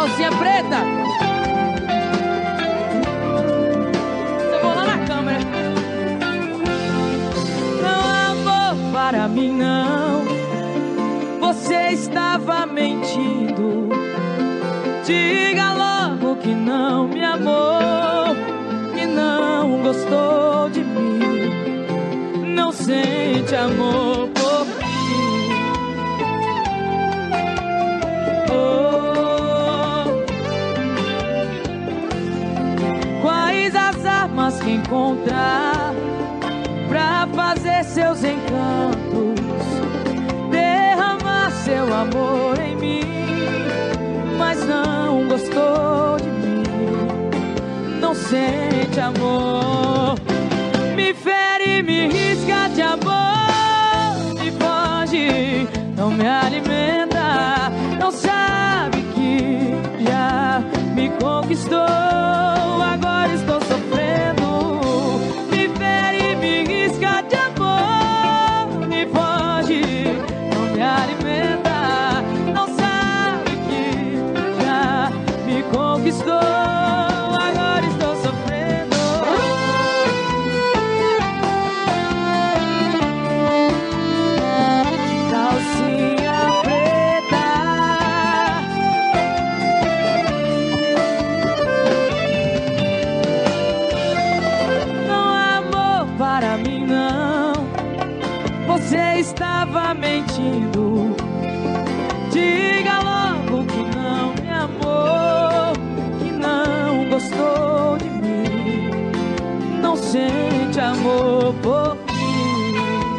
calcinha preta. Eu vou lá na câmera. Não, amor, para mim não. Você estava mentindo. Diga logo que não me amou, que não gostou de mim, não sente amor por mim. Oh, quais as armas que encontrar pra fazer seus encantos, derramar seu amor em mim, mas não gostou de mim, não sente amor. Me fere, me risca de amor, me foge, não me alimenta, não sabe que já me conquistou, agora estou sofrendo. Me fere, me risca de amor, me foge, não me alimenta, não sabe que já me conquistou, agora estou sofrendo. Calcinha preta. Não, amor, para mim não. Você estava mentindo. Diga logo que não me amou, que não gostou de mim, não sente amor por mim.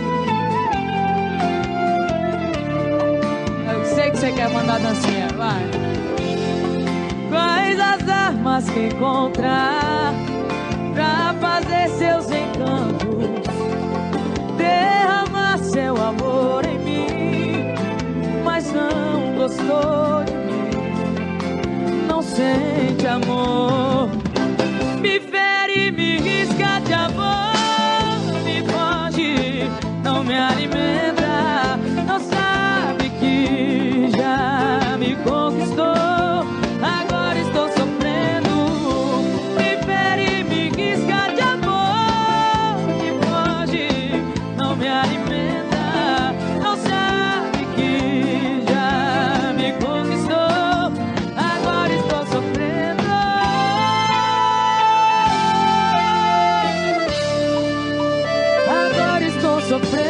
Eu sei que você quer mandar dancinha, vai. Quais as armas que encontrar pra fazer seus encantos, derramar seu amor em mim, mas não gostou de mim, não sente amor. Me fere, me risca de amor, me foge, não me alimenta, não sabe que já me conquistou, agora estou sofrendo. Me fere, me risca de amor, me foge, não me alimenta, não sabe que já me conquistou, agora estou sofrendo. Agora estou sofrendo.